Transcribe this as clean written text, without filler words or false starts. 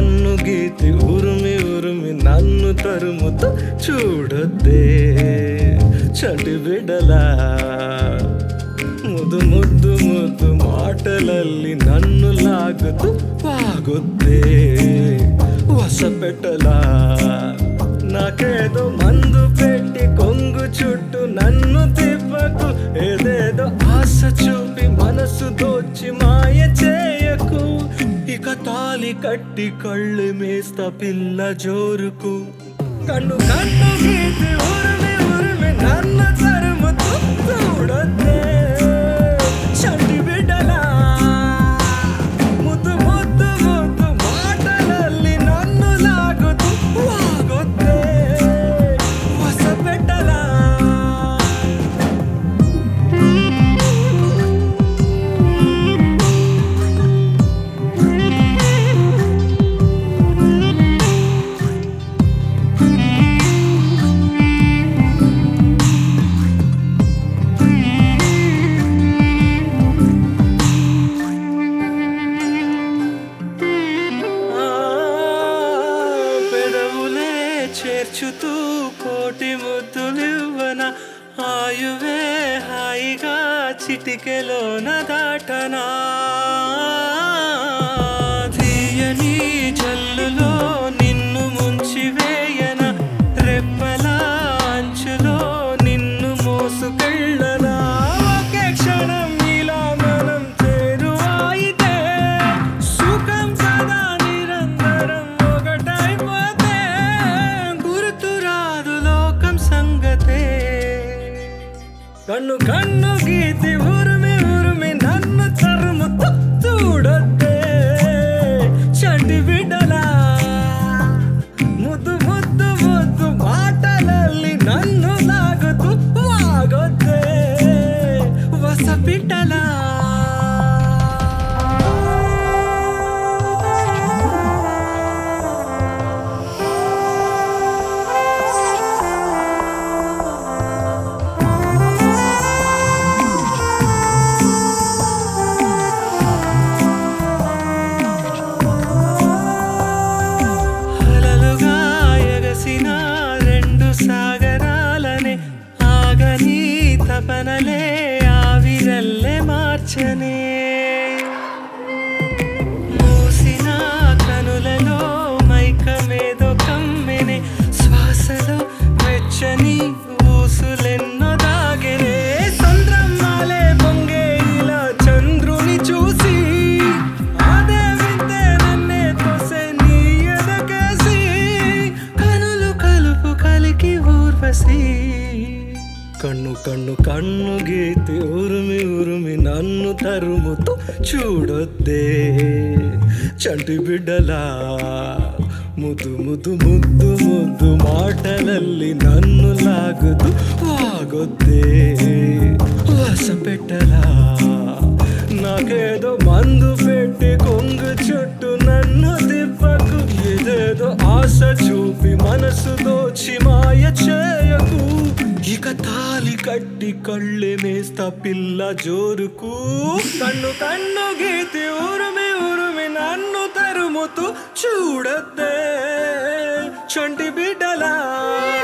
కన్ను గీతి ఉరుమి ఉరుమి నన్ను తరుముతూ చూడొద్దే చంటి బిడ్డలా ముద్దు ముద్దు ముద్దు మాటలಲ್ಲಿ నన్ను లాగుతూ వాగొద్దే వసపెట్టలా నాకేదో మందు పెట్టి కొంగు చుట్టూ నన్ను తిప్పకు ఏదేదో ఆశ చూపి మనసు దోచి మాయ చేయకు ఇక తాలి కట్టి కళ్ళు మేస్తా పిల్ల జోరుకు కన్ను కన్ను గీతి ఉరిమి ఉరిమి నన్ను తరుముతూ చూడొద్దే చంటి బిడ్డలా ముద్దు ముద్దు ముద్దు మాటలಲ್ಲಿ నన్ను లాగుతూ వాగొద్దే వసపెట్టలా చేర్చుతూ కోటి ముద్దులివ్వన ఆయువే హాయిగా చిటికెలోన దాటనా తీయని జల్లులో నిన్ను ముంచి వేయన రెప్పల అంచులో నిన్ను మోసుకెళ్ళనా ఒకే క్షణం ఇలా మనం చేరువాయితే సుఖం కదా నిరంతరం ఒకటైపోతే గుర్తురాదు లోకం సంగతే కన్ను కన్ను గీతి ఉరిమి ఉరిమి నన్ను తరుముతూ చూడొద్దే చంటి బిడ్డలా ముద్దు ముద్దు ముద్దు మాటలಲ್ಲಿ నన్ను లాగుతూ వాగొద్దే వసపిట్టలా సాగరాలనే ఆగని తపనలే ఆవిరల్లే మార్చనే మూసిన కనులలో మైకమేదో కమ్మెనే శ్వాసలో వెచ్చని ఊసులెన్నో దాగెనే సంద్రమ్మాలే పొంగే ఇలా చంద్రుని చూసి అదే వింతే నన్నే తోసే నీ ఎదకేసి కనులు కలుపు కలికి ఊర్వశి కన్ను కన్ను కన్ను గీతి ఉరిమి ఉరిమి నన్ను తరుముతూ చూడొద్దే చంటి బిడ్డలా ముద్దు ముద్దు ముద్దు ముద్దు మాటలಲ್ಲಿ నన్ను లాగుతూ వాగొద్దే వసపెట్టలా నాకేదో మందు పెట్టి కొంగు చుట్టూ నన్ను తిప్పకు ఏదేదో ఆశ చూపి మనసు దోచి మాయ చేయకు ఇక తాలి కట్టి కళ్ళే మేస్తా పిల్ల జోరుకు కన్ను కన్ను గీతి ఉరిమి ఉరిమి నన్ను తరుముతూ చూడొద్దే చంటి బిడ్డలా